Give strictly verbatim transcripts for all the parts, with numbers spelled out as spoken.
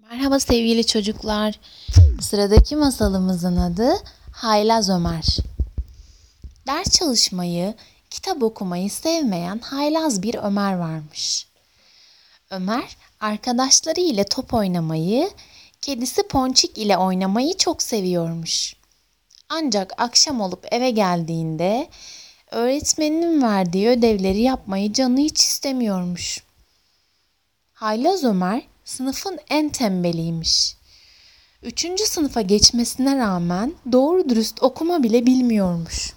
Merhaba sevgili çocuklar. Sıradaki masalımızın adı Haylaz Ömer. Ders çalışmayı, kitap okumayı sevmeyen haylaz bir Ömer varmış. Ömer, arkadaşları ile top oynamayı, kedisi Ponçik ile oynamayı çok seviyormuş. Ancak akşam olup eve geldiğinde öğretmeninin verdiği ödevleri yapmayı canı hiç istemiyormuş. Haylaz Ömer sınıfın en tembeliymiş. Üçüncü sınıfa geçmesine rağmen doğru dürüst okuma bile bilmiyormuş.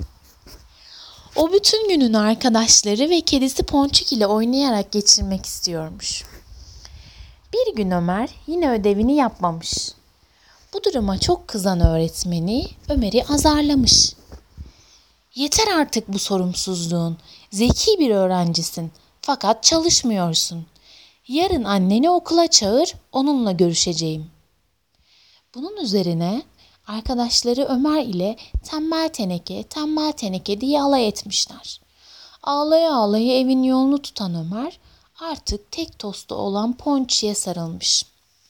O bütün gününü arkadaşları ve kedisi Ponçik ile oynayarak geçirmek istiyormuş. Bir gün Ömer yine ödevini yapmamış. Bu duruma çok kızan öğretmeni Ömer'i azarlamış. "Yeter artık bu sorumsuzluğun. Zeki bir öğrencisin fakat çalışmıyorsun. Yarın anneni okula çağır, onunla görüşeceğim." Bunun üzerine arkadaşları Ömer ile tembel teneke, tembel teneke diye alay etmişler. Ağlaya ağlaya evin yolunu tutan Ömer artık tek tostu olan Ponçik'e sarılmış.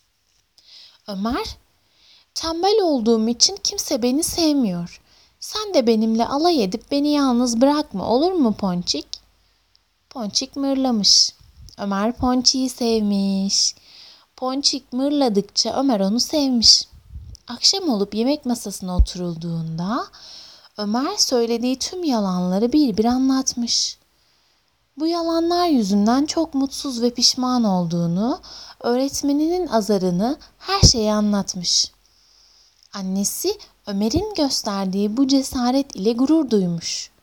"Ömer, tembel olduğum için kimse beni sevmiyor. Sen de benimle alay edip beni yalnız bırakma, olur mu Ponçik?" Ponçik mırlamış. Ömer Ponçik'i sevmiş. Ponçik mırladıkça Ömer onu sevmiş. Akşam olup yemek masasına oturulduğunda Ömer söylediği tüm yalanları bir bir anlatmış. Bu yalanlar yüzünden çok mutsuz ve pişman olduğunu, öğretmeninin azarını, her şeyi anlatmış. Annesi Ömer'in gösterdiği bu cesaret ile gurur duymuş.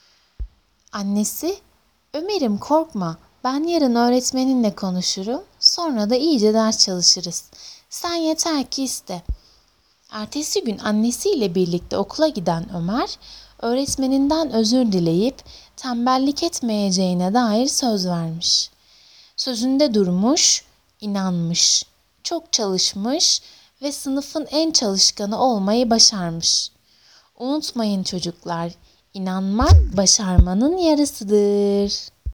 Annesi, "Ömer'im korkma, ben yarın öğretmeninle konuşurum, sonra da iyice ders çalışırız. Sen yeter ki iste." Ertesi gün annesiyle birlikte okula giden Ömer, öğretmeninden özür dileyip tembellik etmeyeceğine dair söz vermiş. Sözünde durmuş, inanmış, çok çalışmış ve sınıfın en çalışkanı olmayı başarmış. Unutmayın çocuklar, inanmak başarmanın yarısıdır.